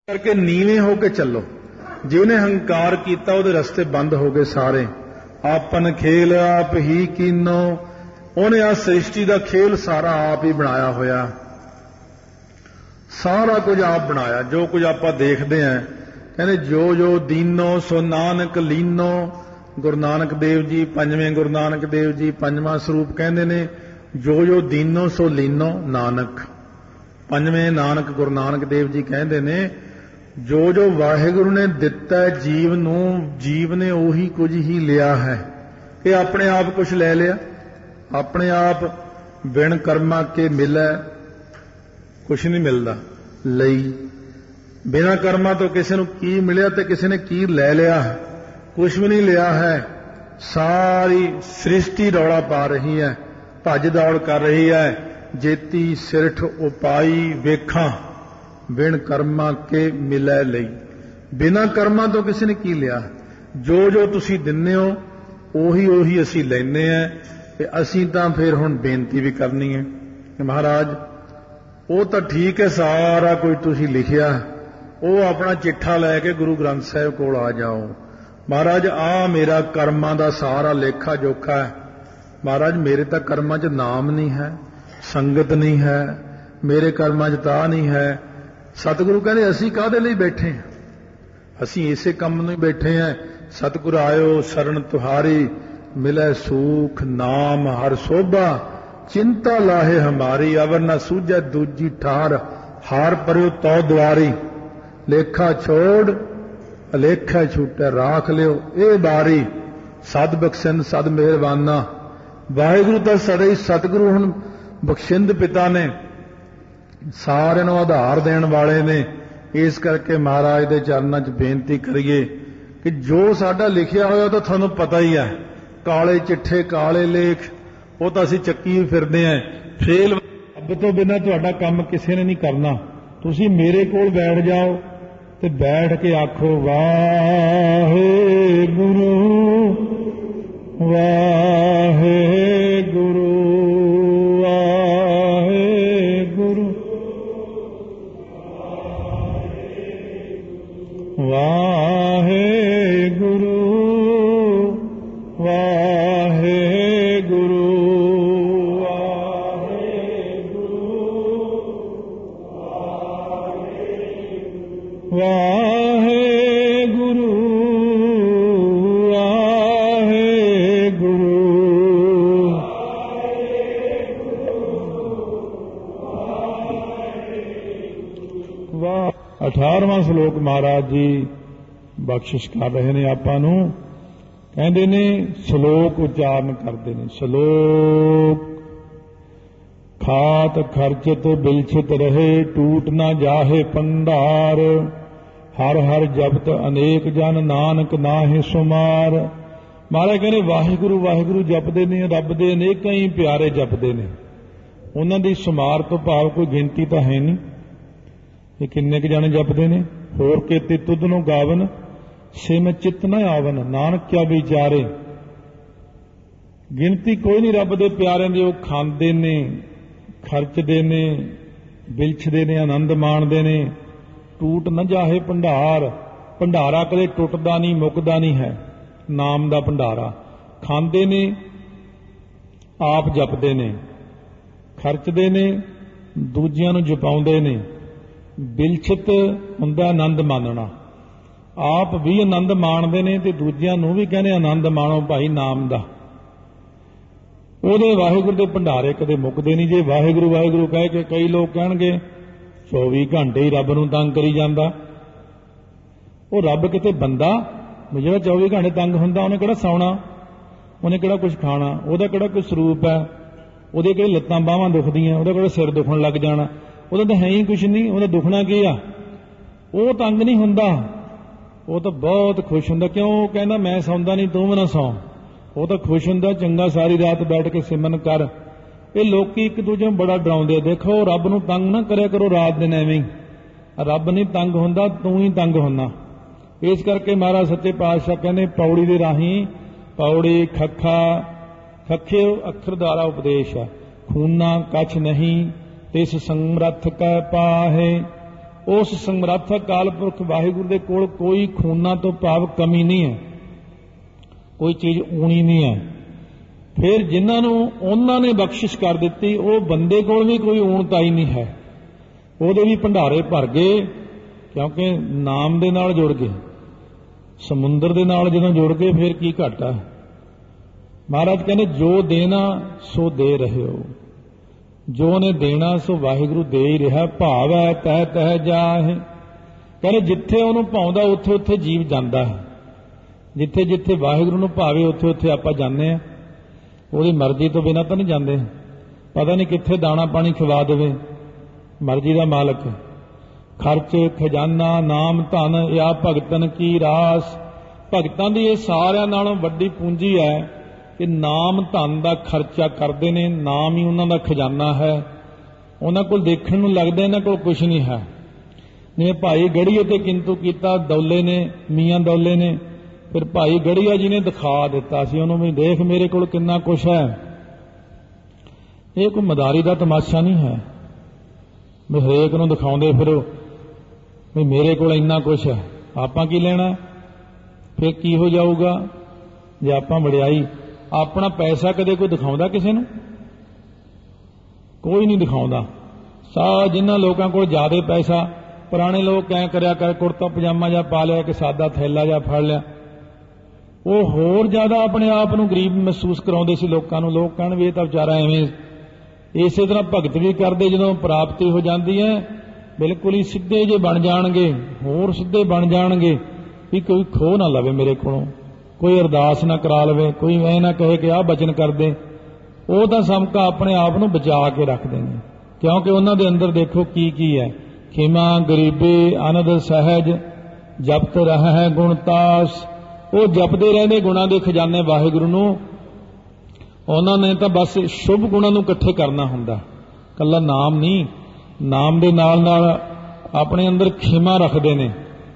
करके नीवे होके चलो। जिन्हें हंकार किया उहदे रस्ते बंद हो गए सारे। आपन खेल आप ही कीनो, उन्हें आ सृष्टि का खेल सारा आप ही बनाया होया, सारा कुछ आप बनाया। जो कुछ आप देखते हैं कहते जो जो दीनो सो नानक लीनो। गुरु नानक देव जी पंजवें गुरु नानक देव जी पंजवां स्वरूप कहते ने जो जो दीनो सो लीनो नानक। पंजवें नानक गुरु नानक देव जी कहते ने जो जो वाहिगुरु ने दिता है जीव नूं, जीव ने उही कुछ ही लिया है कि अपने आप कुछ ले लिया। अपने आप बिन कर्मा के मिले कुछ नहीं मिलता। लई बिना कर्मा तो किसी ने की मिलिया तो किसी ने की ले लिया है, कुछ भी नहीं लिया है। सारी सृष्टि रौला पा रही है, भज दौड़ कर रही है। जेती सिरठ उपाई वेखा बिन कर्मा के मिलै लई। बिना कर्मा तो किसी ने की लिया। जो जो तुसी दिन्ने हो उही उही असी लैने हैं। ते असी तां फिर हुण बेनती भी करनी है कि महाराज वो तो ठीक है सारा कुछ तुसी लिखिया, वो अपना चिट्ठा लैके गुरु ग्रंथ साहिब कोल आ जाओ। महाराज आ मेरा कर्मां दा सारा लेखा जोखा है। महाराज मेरे तो कर्मां च नाम नहीं है, संगत नहीं है, मेरे कर्मां च ता नहीं है। सतगुरु कहते असी काहदे लई बैठे हैं, असी इसे काम नूं बैठे हैं। सतगुरु आयो शरण तुहारी, मिले सूख नाम हर शोभा। चिंता लाहे हमारी, अवर न सूझे दूजी ठार। हार परयो तो द्वारी, लेखा छोड़ अलेखा छूटे राख लियो ए बारी। सद बख्शिंद सद मेहरबाना। वाहिगुरु तो सदा ही सतगुरु हुण बख्शिंद पिता ने, सारे नूं आधार देण वाले ने। इस करके महाराज दे चरनां च बेनती करिए कि जो साडा लिखिया होया तो थानूं पता ही है। काले चिट्ठे काले लेख वो तो असीं चक्की फिरदे हैं। फेल रब तो बिना तुहाडा काम किसी ने नहीं करना। तुसीं मेरे कोल बैठ जाओ ते बैठ के आखो वाहिगुरू वाहिगुरू वाहिगुरू वाहिगुरू वाहिगुरू वाहिगुरू वाहिगुरू वाहिगुरू। 18वां श्लोक महाराज जी बख्शिश कर रहे ने आपां नूं। कहते ने श्लोक उच्चारण करते हैं। श्लोक खात खर्चित बिलछित रहे, टूट ना जाहे भंडार। हर हर जपत अनेक जन, नानक नाहि सुमार। महाराज कहते वाहिगुरु वाहिगुरु जपते ने, रब दे अनेक ही प्यारे जपते ने। उन्हां दी सुमार तो भाव कोई गिनती तो है नहीं। ये किन्ने क जाने जपते ने। होर केते तुध नूं गावन, सिम चित न आवन। नानक क्या विचारे। गिनती कोई नहीं रब दे प्यारे दी। वो खांदे ने, खर्चदे ने, बिलछदे ने, आनंद माणदे ने। टूट न जाहे भंडार। भंडारा कदे टुटदा नहीं, मुकदा नहीं है। नाम दा भंडारा खांदे ने, आप जपदे ने, खर्चदे ने, दूजियां नूं जपाउंदे ने। बिलछित हुंदा आनंद मानना। आप भी आनंद माणदे ने ते दूजियां नूं भी कहने आनंद माणो भाई नाम दा। ਉਹਦੇ ਵਾਹਿਗੁਰੂ ਦੇ ਭੰਡਾਰੇ ਕਦੇ ਮੁੱਕਦੇ ਨਹੀਂ। ਜੇ ਵਾਹਿਗੁਰੂ ਵਾਹਿਗੁਰੂ ਕਹਿ ਕੇ ਕਈ ਲੋਕ ਕਹਿਣਗੇ 24 ਘੰਟੇ ਹੀ ਰੱਬ ਨੂੰ ਤੰਗ ਕਰੀ ਜਾਂਦਾ। ਉਹ ਰੱਬ ਕਿਤੇ ਬੰਦਾ ਜਿਹੜਾ 24 ਘੰਟੇ ਤੰਗ ਹੁੰਦਾ, ਉਹਨੇ ਕਿਹੜਾ ਸੌਣਾ, ਉਹਨੇ ਕਿਹੜਾ ਕੁਝ ਖਾਣਾ, ਉਹਦਾ ਕਿਹੜਾ ਕੋਈ ਸਰੂਪ ਹੈ, ਉਹਦੇ ਕਿਹੜੇ ਲੱਤਾਂ ਬਾਹਾਂ ਦੁਖਦੀਆਂ, ਉਹਦਾ ਕਿਹੜਾ ਸਿਰ ਦੁਖਣ ਲੱਗ ਜਾਣਾ, ਉਹਦਾ ਤਾਂ ਹੈ ਹੀ ਕੁਝ ਨਹੀਂ। ਉਹਦਾ ਦੁਖਣਾ ਕੀ ਆ। ਉਹ ਤੰਗ ਨਹੀਂ ਹੁੰਦਾ, ਉਹ ਤਾਂ ਬਹੁਤ ਖੁਸ਼ ਹੁੰਦਾ। ਕਿਉਂ? ਉਹ ਕਹਿੰਦਾ ਮੈਂ ਸੌਂਦਾ ਨਹੀਂ, ਤੂੰ ਵੀ ਨਾ ਸੌਂ। ਉਹ ਤਾਂ ਖੁਸ਼ ਹੁੰਦਾ, ਚੰਗਾ ਸਾਰੀ ਰਾਤ ਬੈਠ ਕੇ ਸਿਮਰਨ ਕਰ। ਇਹ ਲੋਕੀ ਇੱਕ ਦੂਜੇ ਨੂੰ ਬੜਾ ਡਰਾਉਂਦੇ। ਦੇਖੋ ਰੱਬ ਨੂੰ ਤੰਗ ਨਾ ਕਰਿਆ ਕਰੋ ਰਾਤ ਦਿਨ ਐਵੇਂ ਹੀ। ਰੱਬ ਨਹੀਂ ਤੰਗ ਹੁੰਦਾ, ਤੂੰ ਹੀ ਤੰਗ ਹੁੰਦਾ। ਇਸ ਕਰਕੇ ਮਹਾਰਾਜ ਸੱਚੇ ਪਾਤਸ਼ਾਹ ਕਹਿੰਦੇ ਪੌੜੀ ਦੇ ਰਾਹੀਂ, ਪੌੜੀ ਖੱਖਾ ਖੱਖੇ ਅੱਖਰ ਦੁਆਰਾ ਉਪਦੇਸ਼ ਹੈ। ਖੂਨਾ ਕਛ ਨਹੀਂ ਤਿਸ ਸਮਰੱਥ ਕੈ ਪਾਹੇ, उस समर्थ अकाल पुरख वाहिगुरू दे कोल कोई खूना तो भाव कमी नहीं है, कोई चीज़ ऊणी नहीं है। फिर जिन्हां नूं उन्हां ने बख्शिश कर दित्ती, वो बंदे कोल भी कोई ऊणताई नहीं है, ਉਹਦੇ भी भंडारे भर गए, क्योंकि नाम दे नाल जुड़ गए। समुंदर दे नाल जदों जुड़ गए फिर की घाटा। महाराज कहने जो देना सो दे रहे हो, जो ने देना सो वाहिगुरू दे ही रहा। भाव है तह तह जाहे, कहने जिथे उहनूं भाउंदा उत्थे उत्थे जीव जांदा है, जिथे जिथे वाहिगुरू नूं भावे उत्थे उत्थे आपां जांदे आ। ਉਹਦੀ मर्जी तो बिना तो नहीं जाते, पता नहीं कित्थे दाना पानी खिवा देवे, मर्जी का मालक। खर्च खजाना नाम धन या भगतन की रास, भगतां दी ये सारियां नालों वड्डी पूंजी है कि नाम धन का खर्चा करते ने, नाम ही उन्हां दा खजाना है। उन्हां कोल देखण नूं लगदा इन्हां कोल कुछ नहीं है। जिवें भाई गढ़ीए ते किंतु कीता दौले ने, मियाँ दौले ने, फिर भाई गढ़िया जी ने दिखा दिता सी उन्होंने भी, देख मेरे कोल कितना कुछ है। ये कोई मदारी का तमाशा नहीं है भी हरेक नूं दिखाउंदे फिरो भी मेरे कोल इन्ना कुछ है, आपां की लेना। फिर की हो जाऊगा जे आपां वडियाई। अपना पैसा कदे कोई दिखाउंदा किसे नूं? कोई नहीं दिखाउंदा। जिन्हां लोकां कोल ज्यादा पैसा, पुराने लोग कैं करया कर, कुर्ता पजामा जा पा लिया, कि सादा थैला जा फड़ लिया, वो होर ज्यादा अपने आप नूं गरीब महसूस कराउंदे सी लोकां नूं। लोग कहण भी ये तां विचारा एवें। इसे तरह भगत भी करदे, जदों प्राप्ति हो जाती है बिल्कुल ही सीधे जे बन जाणगे, होर सीधे बन जाणगे भी कोई खो ना लवे मेरे कोलों, कोई अरदास ना करा लवे, कोई ऐ ना कहे कि आह बचन कर दे। वो तां समका अपने आप नूं बचा के रखदे ने, क्योंकि उन्हां दे अंदर देखो की है, खिमा गरीबी आनंद सहज जपत रह है गुणतास। वो जपते रहते गुणों के खजाने वाहिगुरू नूं। उन्होंने तो बस शुभ गुणों नूं इकट्ठे करना हुंदा, कल्ला नाम नहीं। नाम दे नाल नाल अपने अंदर खिमा रखते ने।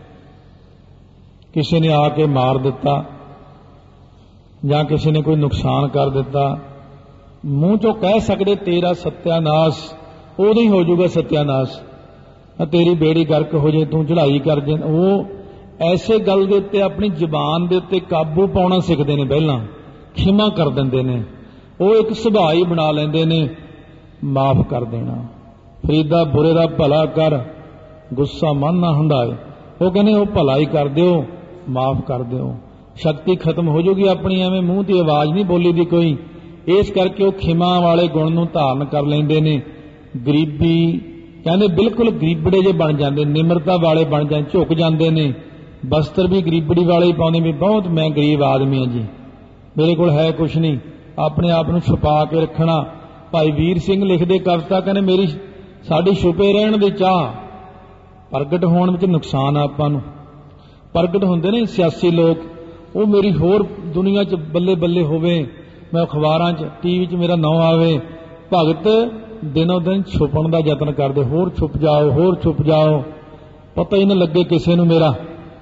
किसी ने आके मार दिता जां किसी ने कोई नुकसान कर दिता, मूँह चों कह सकते तेरा सत्यानाश, उदों ही हो जाऊगा सत्यानाश। तेरी बेड़ी गर्क हो जाए, तू चढ़ाई कर जे। वो ऐसे गल दे उत्ते अपनी जबान दे उत्ते काबू पाउणा सिखदे ने, पहलां खिमा कर दिंदे ने। वो एक सुभाਅ ही बना लैंदे ने, माफ कर देना। फरीदा बुरे दा भला कर, गुस्सा मन ना हंडाए। वो कहने वो भला ही कर दिओ, माफ कर दिओ, शक्ति खत्म हो जाऊगी अपनी। एवें मूँह की आवाज़ नहीं बोली दी कोई। इस करके वो खिमा वाले गुण नूं धारण कर लैंदे ने। गरीबी कहते बिल्कुल गरीबड़े जे बन जाते, निमरता वाले बन जाते, झुक जाते ने। बस्तर भी गरीबड़ी वाले ही पाउंदे भी, बहुत मैं गरीब आदमी हाँ जी, मेरे कोल है कुछ नहीं। अपने आप नूं छुपा के रखना। भाई वीर सिंह लिखदे कविता, कहने मेरी साडी छुपे रहण दी चाह, प्रगट होण विच नुकसान आपां नूं। प्रगट हुंदे ने सियासी लोग, वो मेरी होर दुनिया च बल्ले बल्ले होवे, मैं अखबारां च टीवी च मेरा नाम आवे। भगत दिनों दिन छुपण दा यतन करदे, होर छुप जाओ, होर छुप जाओ, पता ही ना लगे किसे नूं मेरा।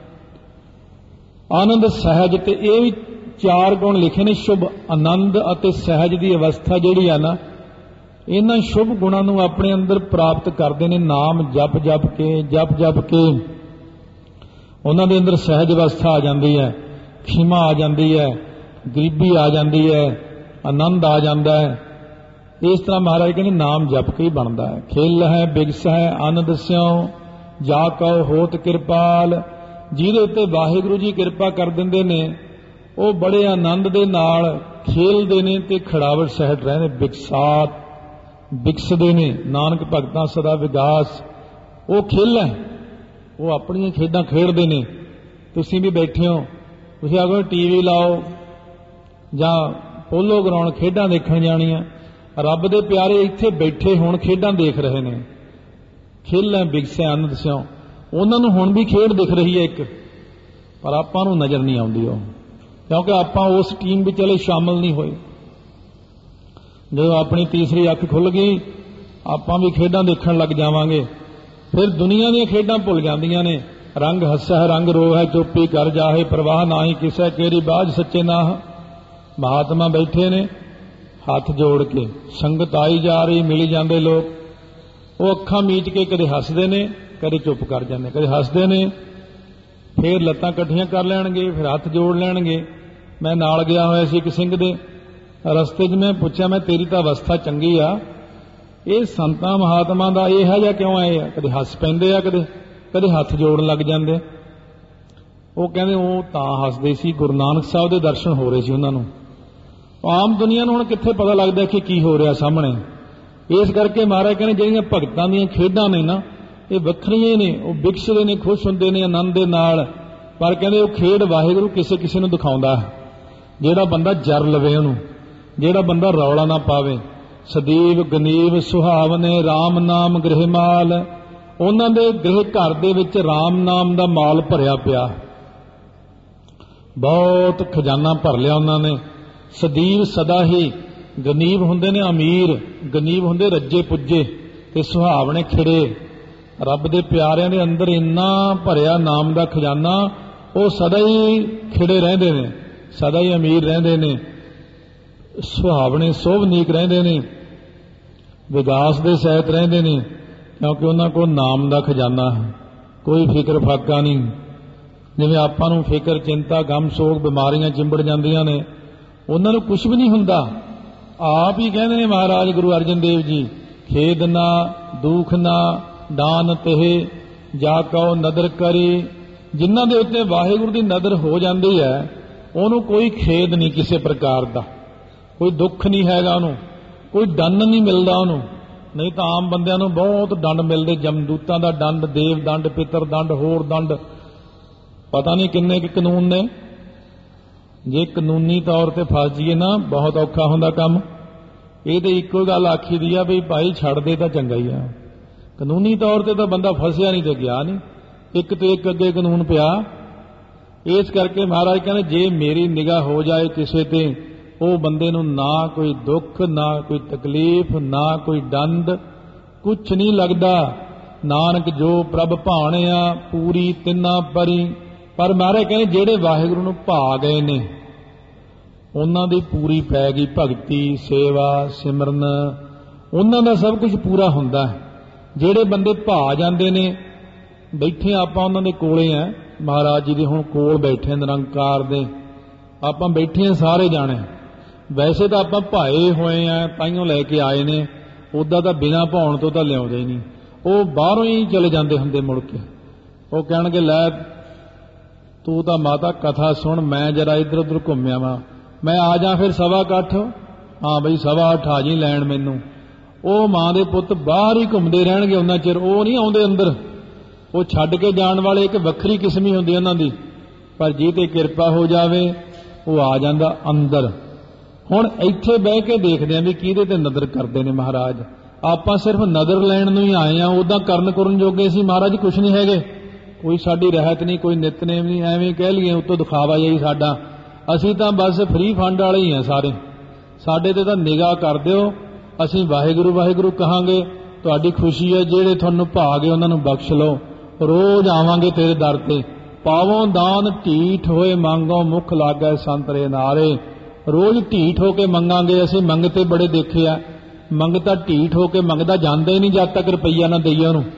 आनंद सहज, ते ये भी चार गुण लिखे ने। शुभ आनंद अते सहज की अवस्था जिहड़ी है ना, इन्हां शुभ गुणां नूं अपने अंदर प्राप्त करते हैं। नाम जप जप के उन्हां दे अंदर सहज अवस्था आ जाती है, खिमा आ जाती है, गरीबी आ जाती है, आनंद आ जाता है। इस तरह महाराज कहते नाम जप के ही बनता है। खिल है बिगस है आनंद स्यों, जा कहो होत किरपाल। जिहदे उत्ते वाहिगुरू जी किरपा कर दिंदे ने, वो बड़े आनंद दे नाल खेलदे ने ते खड़ावट सहज रहंदे, बिगसात बिगसदे ने। नानक भगतां सदा विगास। वो खेल है, वो अपनी खेडां खेडदे ने। तुसीं भी बैठे हो, तुसीं आखो टीवी लाओ जां पोलो ग्राउंड खेडां देखण जाणीਆਂ, रब दे प्यारे इत्थे बैठे हुण खेडां देख रहे ने। खेल है बिगस है आनंद स्यों। उन्हां नूं हुण भी खेड दिख रही है एक, पर आपां नूं नज़र नहीं आउंदी ਉਹ, क्योंकि आपां उस टीम विच हले शामिल नहीं होए। जो अपनी तीसरी अख खुल गई, आपां भी खेडां देखण लग जावांगे। फिर दुनिया ਦੀਆਂ खेडां भुल जांदियां ने। रंग हस्सै रंग रोहै, चुप्पी कर जाहे, परवाह नाहीं किसै केरी बाज सच्चे नाह। महात्मा बैठे ने हथ जोड़ के, संगत आई जा रही, मिली जाते लोग। वो अखां मीच के कदे हसदे ने, ਕਦੇ ਚੁੱਪ ਕਰ ਜਾਂਦੇ, ਕਦੇ ਹੱਸਦੇ ਨੇ, ਫਿਰ ਲੱਤਾਂ ਇਕੱਠੀਆਂ ਕਰ ਲੈਣਗੇ, ਫਿਰ ਹੱਥ ਜੋੜ ਲੈਣਗੇ। ਮੈਂ ਨਾਲ ਗਿਆ ਹੋਇਆ ਸੀ ਇੱਕ ਸਿੰਘ ਦੇ, ਰਸਤੇ 'ਚ ਮੈਂ ਪੁੱਛਿਆ, ਮੈਂ ਤੇਰੀ ਤਾਂ ਅਵਸਥਾ ਚੰਗੀ ਆ, ਇਹ ਸੰਤਾਂ ਮਹਾਤਮਾ ਦਾ ਇਹੋ ਜਿਹਾ ਕਿਉਂ ਆਏ ਆ? ਕਦੇ ਹੱਸ ਪੈਂਦੇ ਆ, ਕਦੇ ਹੱਥ ਜੋੜਨ ਲੱਗ ਜਾਂਦੇ। ਉਹ ਕਹਿੰਦੇ ਉਹ ਤਾਂ ਹੱਸਦੇ ਸੀ, ਗੁਰੂ ਨਾਨਕ ਸਾਹਿਬ ਦੇ ਦਰਸ਼ਨ ਹੋ ਰਹੇ ਸੀ ਉਹਨਾਂ ਨੂੰ। ਆਮ ਦੁਨੀਆ ਨੂੰ ਹੁਣ ਕਿੱਥੇ ਪਤਾ ਲੱਗਦਾ ਕਿ ਕੀ ਹੋ ਰਿਹਾ ਸਾਹਮਣੇ। ਇਸ ਕਰਕੇ ਮਹਾਰਾਜ ਕਹਿੰਦੇ ਜਿਹੜੀਆਂ ਭਗਤਾਂ ਦੀਆਂ ਖੇਡਾਂ ਨੇ ਨਾ, ਇਹ ਵੱਖਰੀਆਂ ਨੇ, ਉਹ ਵਿਕਸਦੇ ਨੇ, ਖੁਸ਼ ਹੁੰਦੇ ਨੇ ਆਨੰਦ ਦੇ ਨਾਲ, ਪਰ ਕਹਿੰਦੇ ਉਹ ਖੇਡ ਵਾਹਿਗੁਰੂ ਕਿਸੇ ਕਿਸੇ ਨੂੰ ਦਿਖਾਉਂਦਾ ਹੈ। ਜਿਹੜਾ ਬੰਦਾ ਜਰ ਲਵੇ ਉਹਨੂੰ, ਜਿਹੜਾ ਬੰਦਾ ਰੌਲਾ ਨਾ ਪਾਵੇ। ਸਦੀਵ ਗਨੀਵ ਸੁਹਾਵਨੇ RAM ਨਾਮ ਗ੍ਰਹਿ ਮਾਲ, ਉਹਨਾਂ ਦੇ ਗ੍ਰਹਿ ਘਰ ਦੇ ਵਿੱਚ RAM ਨਾਮ ਦਾ ਮਾਲ ਭਰਿਆ ਪਿਆ, ਬਹੁਤ ਖਜ਼ਾਨਾ ਭਰ ਲਿਆ ਉਹਨਾਂ ਨੇ। ਸਦੀਵ ਸਦਾ ਹੀ, ਗਨੀਵ ਹੁੰਦੇ ਨੇ ਅਮੀਰ, ਗਨੀਵ ਹੁੰਦੇ ਰੱਜੇ ਪੁੱਜੇ, ਤੇ ਸੁਹਾਵਣੇ ਖਿੜੇ। ਰੱਬ ਦੇ ਪਿਆਰਿਆਂ ਦੇ ਅੰਦਰ ਇੰਨਾ ਭਰਿਆ ਨਾਮ ਦਾ ਖਜ਼ਾਨਾ, ਉਹ ਸਦਾ ਹੀ ਖਿੜੇ ਰਹਿੰਦੇ ਨੇ, ਸਦਾ ਹੀ ਅਮੀਰ ਰਹਿੰਦੇ ਨੇ, ਸੁਹਾਵਣੇ ਸੋਭਨੀਕ ਰਹਿੰਦੇ ਨੇ, ਵਿਗਾਸ ਦੇ ਸਹਿਤ ਰਹਿੰਦੇ ਨੇ, ਕਿਉਂਕਿ ਉਹਨਾਂ ਕੋਲ ਨਾਮ ਦਾ ਖਜ਼ਾਨਾ ਹੈ। ਕੋਈ ਫਿਕਰ ਫਾਕਾ ਨਹੀਂ। ਜਿਵੇਂ ਆਪਾਂ ਨੂੰ ਫਿਕਰ, ਚਿੰਤਾ, ਗਮ, ਸੋਗ, ਬਿਮਾਰੀਆਂ ਚਿੰਬੜ ਜਾਂਦੀਆਂ ਨੇ, ਉਹਨਾਂ ਨੂੰ ਕੁਝ ਵੀ ਨਹੀਂ ਹੁੰਦਾ। ਆਪ ਹੀ ਕਹਿੰਦੇ ਨੇ ਮਹਾਰਾਜ ਗੁਰੂ ਅਰਜਨ ਦੇਵ ਜੀ, ਖੇਦ ਨਾ ਦੁਖ ਨਾ ਦਾਨ ਤਹਿ ਜਾ ਕਉ ਨਦਰ ਕਰੀ। ਜਿਨ੍ਹਾਂ ਦੇ ਉੱਤੇ ਵਾਹਿਗੁਰੂ ਦੀ ਨਦਰ ਹੋ ਜਾਂਦੀ ਹੈ, ਉਹਨੂੰ ਕੋਈ ਖੇਦ ਨਹੀਂ ਕਿਸੇ ਪ੍ਰਕਾਰ ਦਾ, ਕੋਈ ਦੁੱਖ ਨਹੀਂ ਹੈਗਾ ਉਹਨੂੰ, ਕੋਈ ਦੰਡ ਨਹੀਂ ਮਿਲਦਾ ਉਹਨੂੰ। ਨਹੀਂ ਤਾਂ ਆਮ ਬੰਦਿਆਂ ਨੂੰ ਬਹੁਤ ਦੰਡ ਮਿਲਦੇ, ਜਮਦੂਤਾਂ ਦਾ ਦੰਡ, ਦੇਵ ਦੰਡ, ਪਿਤਰ ਦੰਡ, ਹੋਰ ਦੰਡ, ਪਤਾ ਨਹੀਂ ਕਿੰਨੇ ਕੁ ਕਾਨੂੰਨ ਨੇ। ਜੇ ਕਾਨੂੰਨੀ ਤੌਰ ਤੇ ਫਸ ਜਾਈਏ ਨਾ, ਬਹੁਤ ਔਖਾ ਹੁੰਦਾ ਕੰਮ। ਇਹ ਤੇ ਇੱਕੋ ਗੱਲ ਆਖੀ ਦੀ ਆ ਵੀ ਭਾਈ ਛੱਡ ਦੇ ਤਾਂ ਚੰਗਾ ਹੀ ਆ। ਕਾਨੂੰਨੀ ਤੌਰ ਤੇ ਤਾਂ ਬੰਦਾ ਫਸਿਆ ਨਹੀਂ ਤੇ ਗਿਆ ਨਹੀਂ, ਇੱਕ ਤੇ ਇੱਕ ਅੱਗੇ ਕਾਨੂੰਨ ਪਿਆ। ਇਸ ਕਰਕੇ ਮਹਾਰਾਜ ਕਹਿੰਦੇ ਜੇ ਮੇਰੀ ਨਿਗਾਹ ਹੋ ਜਾਏ ਕਿਸੇ ਤੇ, ਉਹ ਬੰਦੇ ਨੂੰ ਨਾ ਕੋਈ ਦੁੱਖ, ਨਾ ਕੋਈ ਤਕਲੀਫ, ਨਾ ਕੋਈ ਦੰਡ, ਕੁਛ ਨਹੀਂ ਲੱਗਦਾ। ਨਾਨਕ ਜੋ ਪ੍ਰਭ ਭਾਣਿਆ ਪੂਰੀ ਤਿੰਨਾ ਪਰੀ। ਪਰ ਮਹਾਰਾਜ ਕਹਿੰਦੇ ਜਿਹੜੇ ਵਾਹਿਗੁਰੂ ਨੂੰ ਭਾ ਗਏ ਨੇ, ਉਹਨਾਂ ਦੀ ਪੂਰੀ ਪੈ ਗਈ ਭਗਤੀ, ਸੇਵਾ, ਸਿਮਰਨ, ਉਹਨਾਂ ਦਾ ਸਭ ਕੁਝ ਪੂਰਾ ਹੁੰਦਾ ਹੈ। ਜਿਹੜੇ ਬੰਦੇ ਭਾ ਜਾਂਦੇ ਨੇ, ਬੈਠੇ ਆਪਾਂ ਉਹਨਾਂ ਦੇ ਕੋਲੇ ਆ, ਮਹਾਰਾਜ ਜੀ ਦੇ ਹੁਣ ਕੋਲ ਬੈਠੇ ਨਿਰੰਕਾਰ ਦੇ, ਆਪਾਂ ਬੈਠੇ ਆ ਸਾਰੇ ਜਾਣੇ। ਵੈਸੇ ਤਾਂ ਆਪਾਂ ਭਾਏ ਹੋਏ ਆ, ਤਾਈਓ ਲੈ ਕੇ ਆਏ ਨੇ, ਉੱਦਾਂ ਤਾਂ ਬਿਨਾਂ ਭਾਉਣ ਤੋਂ ਤਾਂ ਲਿਆਉਂਦੇ ਹੀ ਨਹੀਂ। ਉਹ ਬਾਹਰੋਂ ਹੀ ਚਲੇ ਜਾਂਦੇ ਹੁੰਦੇ ਮੁੜ ਕੇ। ਉਹ ਕਹਿਣਗੇ ਲੈ ਤੂੰ ਤਾਂ ਮਾਤਾ ਕਥਾ ਸੁਣ, ਮੈਂ ਜਰਾ ਇੱਧਰ ਉੱਧਰ ਘੁੰਮਿਆ ਵਾਂ, ਮੈਂ ਆ ਜਾ ਫਿਰ 8:15। ਹਾਂ ਬਈ 8:15 ਆ ਜੀ ਲੈਣ ਮੈਨੂੰ। ਉਹ ਮਾਂ ਦੇ ਪੁੱਤ ਬਾਹਰ ਹੀ ਘੁੰਮਦੇ ਰਹਿਣਗੇ ਉਹਨਾਂ ਚਿਰ, ਉਹ ਨਹੀਂ ਆਉਂਦੇ ਅੰਦਰ। ਉਹ ਛੱਡ ਕੇ ਜਾਣ ਵਾਲੇ ਇੱਕ ਵੱਖਰੀ ਕਿਸਮ ਹੀ ਹੁੰਦੀ ਉਹਨਾਂ ਦੀ, ਪਰ ਜੀ ਤੇ ਕਿਰਪਾ ਹੋ ਜਾਵੇ ਉਹ ਆ ਜਾਂਦਾ ਅੰਦਰ। ਹੁਣ ਇੱਥੇ ਬਹਿ ਕੇ ਦੇਖਦੇ ਆਂ ਵੀ ਕਿਹਦੇ ਤੇ ਨਜ਼ਰ ਕਰਦੇ ਨੇ ਮਹਾਰਾਜ। ਆਪਾਂ ਸਿਰਫ ਨਜ਼ਰ ਲੈਣ ਨੂੰ ਹੀ ਆਏ ਆਂ, ਉਦਾਂ ਕਰਨ ਜੋਗੇ ਸੀ ਮਹਾਰਾਜ ਕੁਛ ਨਹੀਂ ਹੈਗੇ। ਕੋਈ ਸਾਡੀ ਰਹਿਤ ਨਹੀਂ, ਕੋਈ ਨਿਤਨੇਮ ਨਹੀਂ, ਐਵੇਂ ਕਹਿ ਲਈਏ ਉੱਤੋਂ ਦਿਖਾਵਾ ਜਾਈ ਸਾਡਾ। ਅਸੀਂ ਤਾਂ ਬਸ ਫ੍ਰੀ ਫੰਡ ਵਾਲੇ ਹੀ ਆ ਸਾਰੇ। ਸਾਡੇ ਤੇ ਤਾਂ ਨਿਗਾਹ ਕਰ ਦਿਓ, ਅਸੀਂ ਵਾਹਿਗੁਰੂ ਵਾਹਿਗੁਰੂ ਕਹਾਂਗੇ, ਤੁਹਾਡੀ ਖੁਸ਼ੀ ਹੈ। ਜਿਹੜੇ ਤੁਹਾਨੂੰ ਭਾਗੇ ਉਹਨਾਂ ਨੂੰ ਬਖਸ਼ ਲਓ। ਰੋਜ਼ ਆਵਾਂਗੇ ਤੇਰੇ ਦਰ ਤੇ, ਪਾਵੋਂ ਦਾਨ ਢੀਠ ਹੋਏ ਮੰਗੋ ਮੁਖ ਲਾਗੈ ਸੰਤਰੇ ਨਾਰੇ। ਰੋਜ਼ ਢੀਠ ਹੋ ਕੇ ਮੰਗਾਂਗੇ। ਅਸੀਂ ਮੰਗਤੇ ਬੜੇ ਦੇਖੇ ਆ, ਮੰਗਤਾ ਢੀਠ ਹੋ ਕੇ ਮੰਗਦਾ ਜਾਂਦਾ ਹੀ ਨਹੀਂ ਜਦ ਤੱਕ ਰੁਪਈਆ ਨਾ ਦਈਏ ਉਹਨੂੰ।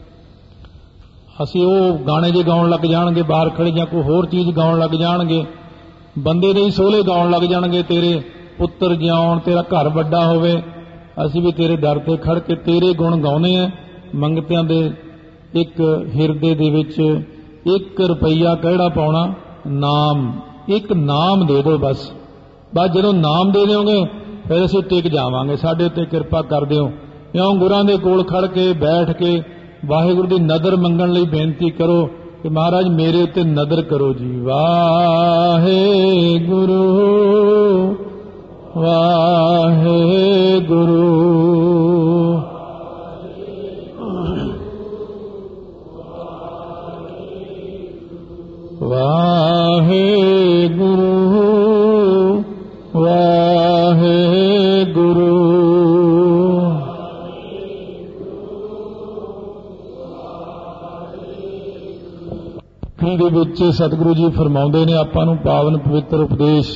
ਅਸੀਂ ਉਹ ਗਾਣੇ ਜੇ ਗਾਉਣ ਲੱਗ ਜਾਣਗੇ ਬਾਹਰ ਖੜੇ, ਜਾਂ ਕੋਈ ਹੋਰ ਚੀਜ਼ ਗਾਉਣ ਲੱਗ ਜਾਣਗੇ, ਬੰਦੇ ਦੇ ਹੀ ਸੋਹਲੇ ਗਾਉਣ ਲੱਗ ਜਾਣਗੇ, ਤੇਰੇ ਪੁੱਤਰ ਜਿਉਣ, ਤੇਰਾ ਘਰ ਵੱਡਾ ਹੋਵੇ। ਅਸੀਂ ਵੀ ਤੇਰੇ ਦਰ ਤੇ ਖੜ ਕੇ ਤੇਰੇ ਗੁਣ ਗਾਉਨੇ ਆ। ਮੰਗਤਿਆਂ ਦੇ ਇੱਕ ਹਿਰਦੇ ਦੇ ਵਿੱਚ 1 ਰੁਪਈਆ ਕਿਹੜਾ ਪਾਉਣਾ, ਨਾਮ, ਇੱਕ ਨਾਮ ਦੇ ਦਿਓ ਬਸ। ਜਦੋਂ ਨਾਮ ਦੇ ਦਿਓਗੇ ਫਿਰ ਅਸੀਂ ਟਿਕ ਜਾਵਾਂਗੇ। ਸਾਡੇ ਉੱਤੇ ਕਿਰਪਾ ਕਰ ਦਿਓ। ਇਉਂ ਗੁਰਾਂ ਦੇ ਕੋਲ ਖੜ ਕੇ ਬੈਠ ਕੇ ਵਾਹਿਗੁਰੂ ਦੀ ਨਦਰ ਮੰਗਣ ਲਈ ਬੇਨਤੀ ਕਰੋ ਕਿ ਮਹਾਰਾਜ ਮੇਰੇ ਉੱਤੇ ਨਦਰ ਕਰੋ ਜੀ। ਵਾਹਿਗੁਰੂ ਵਾਹਿਗੁਰੂ ਵਾਹਿਗੁਰੂ ਵਾਹਿਗੁਰੂ। ਦੇ ਵਿੱਚ ਸਤਿਗੁਰੂ ਜੀ ਫਰਮਾਉਂਦੇ ਨੇ ਆਪਾਂ ਨੂੰ ਪਾਵਨ ਪਵਿੱਤਰ ਉਪਦੇਸ਼,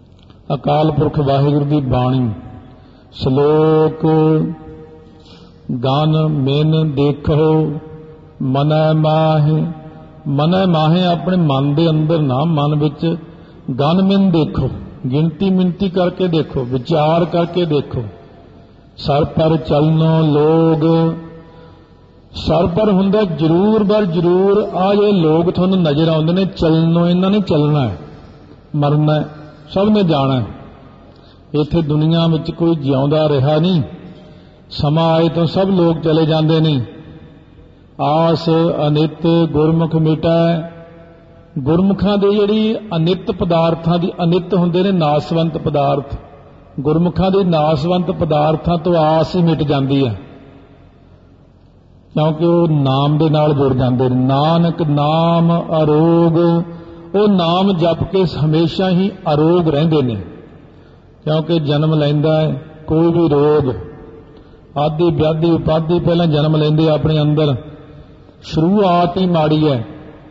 ਅਕਾਲ ਪੁਰਖ ਵਾਹਿਗੁਰੂ ਦੀ ਬਾਣੀ। ਸ਼ਲੋਕ ਗਨ ਮਿਨ ਦੇਖੋ ਮਨੈ ਮਾਹੇ। ਮਨੈ ਮਾਹੇ ਆਪਣੇ ਮਨ ਦੇ ਅੰਦਰ ਨਾ, ਮਨ ਵਿੱਚ ਗਨ ਮਿਨ ਦੇਖੋ, ਗਿਣਤੀ ਮਿਣਤੀ ਕਰਕੇ ਦੇਖੋ, ਵਿਚਾਰ ਕਰਕੇ ਦੇਖੋ। ਸਰ ਪਰ ਚਲਨੋ ਲੋਗ, ਸਰ ਪਰ ਹੁੰਦਾ ਜ਼ਰੂਰ ਬਰ ਜ਼ਰੂਰ। ਆ ਜਿਹੜੇ ਲੋਕ ਤੁਹਾਨੂੰ ਨਜ਼ਰ ਆਉਂਦੇ ਨੇ, ਚੱਲਣੋਂ ਇਹਨਾਂ ਨੇ ਚੱਲਣਾ ਹੈ, ਮਰਨਾ ਹੈ, ਸਭ ਨੇ ਜਾਣਾ ਹੈ। ਇੱਥੇ ਦੁਨੀਆ ਵਿੱਚ ਕੋਈ ਜਿਉਂਦਾ ਰਿਹਾ ਨਹੀਂ, ਸਮਾਂ ਆਏ ਤੋਂ ਸਭ ਲੋਕ ਚਲੇ ਜਾਂਦੇ ਨੇ। ਆਸ ਅਨਿਤ ਗੁਰਮੁਖ ਮਿਟੈ। ਗੁਰਮੁਖਾਂ ਦੇ ਜਿਹੜੀ ਅਨਿਤ ਪਦਾਰਥਾਂ ਦੀ, ਅਨਿਤ ਹੁੰਦੇ ਨੇ ਨਾਸਵੰਤ ਪਦਾਰਥ, ਗੁਰਮੁਖਾਂ ਦੇ ਨਾਸਵੰਤ ਪਦਾਰਥਾਂ ਤੋਂ ਆਸ ਹੀ ਮਿਟ ਜਾਂਦੀ ਹੈ, ਕਿਉਂਕਿ ਉਹ ਨਾਮ ਦੇ ਨਾਲ ਜੁੜ ਜਾਂਦੇ ਨੇ। ਨਾਨਕ ਨਾਮ ਅਰੋਗ, ਉਹ ਨਾਮ ਜਪ ਕੇ ਹਮੇਸ਼ਾ ਹੀ ਅਰੋਗ ਰਹਿੰਦੇ ਨੇ, ਕਿਉਂਕਿ ਜਨਮ ਲੈਂਦਾ ਹੈ ਕੋਈ ਵੀ ਰੋਗ, ਆਦਿ ਵਿਆਧੀ ਉਪਾਧੀ ਪਹਿਲਾਂ ਜਨਮ ਲੈਂਦੇ ਆਪਣੇ ਅੰਦਰ। ਸ਼ੁਰੂਆਤ ਹੀ ਮਾੜੀ ਹੈ।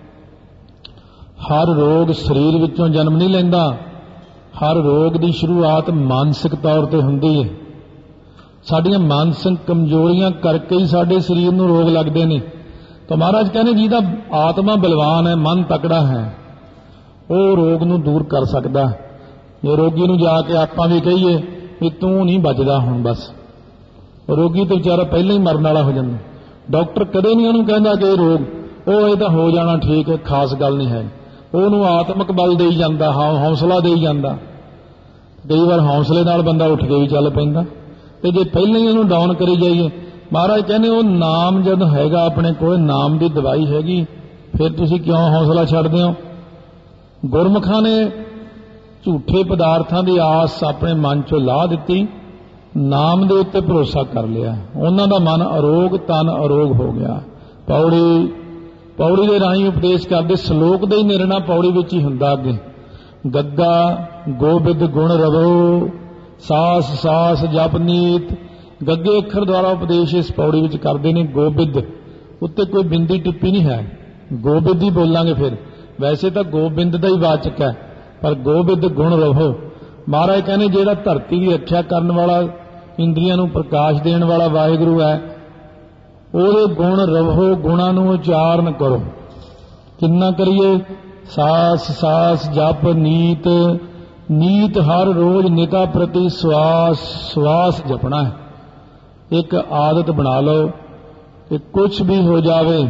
ਹਰ ਰੋਗ ਸਰੀਰ ਵਿੱਚੋਂ ਜਨਮ ਨਹੀਂ ਲੈਂਦਾ, ਹਰ ਰੋਗ ਦੀ ਸ਼ੁਰੂਆਤ ਮਾਨਸਿਕ ਤੌਰ ਤੇ ਹੁੰਦੀ ਹੈ। ਸਾਡੀਆਂ ਮਾਨਸਿਕ ਕਮਜ਼ੋਰੀਆਂ ਕਰਕੇ ਹੀ ਸਾਡੇ ਸਰੀਰ ਨੂੰ ਰੋਗ ਲੱਗਦੇ ਨੇ। ਤਾਂ ਮਹਾਰਾਜ ਕਹਿੰਦੇ ਜਿਹਦਾ ਆਤਮਾ ਬਲਵਾਨ ਹੈ, ਮਨ ਤਕੜਾ ਹੈ, ਉਹ ਰੋਗ ਨੂੰ ਦੂਰ ਕਰ ਸਕਦਾ। ਜੇ ਰੋਗੀ ਨੂੰ ਜਾ ਕੇ ਆਪਾਂ ਵੀ ਕਹੀਏ ਵੀ ਤੂੰ ਨਹੀਂ ਬਚਦਾ ਹੁਣ, ਬਸ ਰੋਗੀ ਤਾਂ ਵਿਚਾਰਾ ਪਹਿਲਾਂ ਹੀ ਮਰਨ ਵਾਲਾ ਹੋ ਜਾਂਦਾ। ਡਾਕਟਰ ਕਦੇ ਨਹੀਂ ਉਹਨੂੰ ਕਹਿੰਦਾ ਕਿ ਇਹ ਰੋਗ, ਉਹ ਇਹ ਤਾਂ ਹੋ ਜਾਣਾ ਠੀਕ ਹੈ, ਖਾਸ ਗੱਲ ਨਹੀਂ ਹੈ। ਉਹਨੂੰ ਆਤਮਿਕ ਬਲ ਦੇਈ ਜਾਂਦਾ, ਹੌਸਲਾ ਦੇਈ ਜਾਂਦਾ। ਕਈ ਵਾਰ ਹੌਸਲੇ ਨਾਲ ਬੰਦਾ ਉੱਠ ਕੇ ਵੀ ਚੱਲ ਪੈਂਦਾ। ਤੇ ਜੇ ਪਹਿਲਾਂ ਹੀ ਉਹਨੂੰ ਡਾਊਨ ਕਰੀ ਜਾਈਏ, ਮਹਾਰਾਜ ਕਹਿੰਦੇ ਉਹ ਨਾਮ ਜਦ ਹੈਗਾ ਆਪਣੇ ਕੋਲ, ਨਾਮ ਦੀ ਦਵਾਈ ਹੈਗੀ, ਫਿਰ ਤੁਸੀਂ ਕਿਉਂ ਹੌਸਲਾ ਛੱਡਦੇ ਹੋ? ਗੁਰਮੁਖਾਂ ਨੇ ਝੂਠੇ ਪਦਾਰਥਾਂ ਦੀ ਆਸ ਆਪਣੇ ਮਨ ਚੋਂ ਲਾਹ ਦਿੱਤੀ, ਨਾਮ ਦੇ ਉੱਤੇ ਭਰੋਸਾ ਕਰ ਲਿਆ, ਉਹਨਾਂ ਦਾ ਮਨ ਅਰੋਗ, ਤਨ ਅਰੋਗ ਹੋ ਗਿਆ। ਪੌੜੀ ਦੇ ਰਾਹੀਂ ਉਪਦੇਸ਼ ਕਰਦੇ, ਸ਼ਲੋਕ ਦਾ ਹੀ ਨਿਰਣਾ ਪੌੜੀ ਵਿੱਚ ਹੀ ਹੁੰਦਾ। ਅੱਗੇ ਗੱਗਾ ਗੋਬਿੰਦ ਗੁਣ ਰਵੋ, ਸਾਸ ਸਾਸ ਜਪ ਨੀਤ। ਗੱਗੇ ਅੱਖਰ ਦੁਆਰਾ ਉਪਦੇਸ਼ ਇਸ ਪੌੜੀ ਵਿੱਚ ਕਰਦੇ ਨੇ। ਗੋਬਿੰਦ ਉੱਤੇ ਕੋਈ ਬਿੰਦੀ ਟਿੱਪੀ ਨਹੀਂ ਹੈ, ਗੋਬਿੰਦ ਹੀ ਬੋਲਾਂਗੇ। ਫਿਰ ਵੈਸੇ ਤਾਂ ਗੋਬਿੰਦ ਦਾ ਹੀ ਵਾਚਕ ਹੈ, ਪਰ ਗੋਬਿੰਦ ਗੁਣ ਰਵੋ। ਮਹਾਰਾਜ ਕਹਿੰਦੇ ਜਿਹੜਾ ਧਰਤੀ ਦੀ ਰੱਖਿਆ ਕਰਨ ਵਾਲਾ, ਇੰਦਰੀਆਂ ਨੂੰ ਪ੍ਰਕਾਸ਼ ਦੇਣ ਵਾਲਾ ਵਾਹਿਗੁਰੂ ਹੈ, ਉਹਦੇ ਗੁਣ ਰਵੋ, ਗੁਣਾਂ ਨੂੰ ਉਚਾਰਨ ਕਰੋ। ਕਿੰਨਾ ਕਰੀਏ? ਸਾਸ ਸਾਸ ਜਪ ਨੀਤ। ਨੀਤ ਹਰ ਰੋਜ਼ ਨਿਤਾ ਪ੍ਰਤੀ ਸਵਾਸ ਜਪਣਾ ਹੈ। ਇੱਕ ਆਦਤ ਬਣਾ ਲਓ ਕਿ ਕੁਝ ਵੀ ਹੋ ਜਾਵੇ